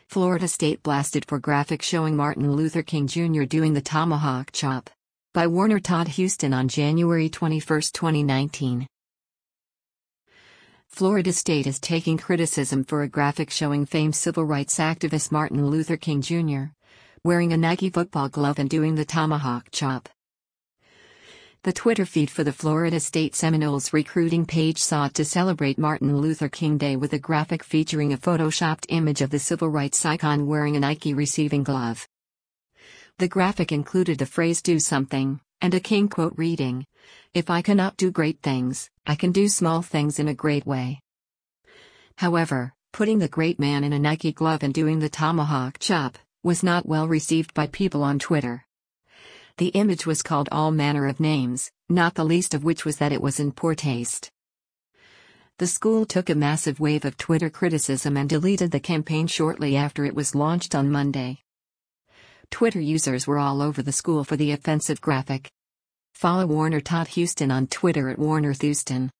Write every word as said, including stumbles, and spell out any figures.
Florida State blasted for graphic showing Martin Luther King Junior doing the tomahawk chop. By Warner Todd Huston on January twenty-first, twenty nineteen. Florida State is taking criticism for a graphic showing famed civil rights activist Martin Luther King Junior wearing a Nike football glove and doing the tomahawk chop. The Twitter feed for the Florida State Seminoles recruiting page sought to celebrate Martin Luther King Day with a graphic featuring a photoshopped image of the civil rights icon wearing a Nike receiving glove. The graphic included the phrase "do something," and a King quote reading, "If I cannot do great things, I can do small things in a great way." However, putting the great man in a Nike glove and doing the tomahawk chop was not well received by people on Twitter. The image was called all manner of names, not the least of which was that it was in poor taste. The school took a massive wave of Twitter criticism and deleted the campaign shortly after it was launched on Monday. Twitter users were all over the school for the offensive graphic. Follow Warner Todd Huston on Twitter at Warner Thuston.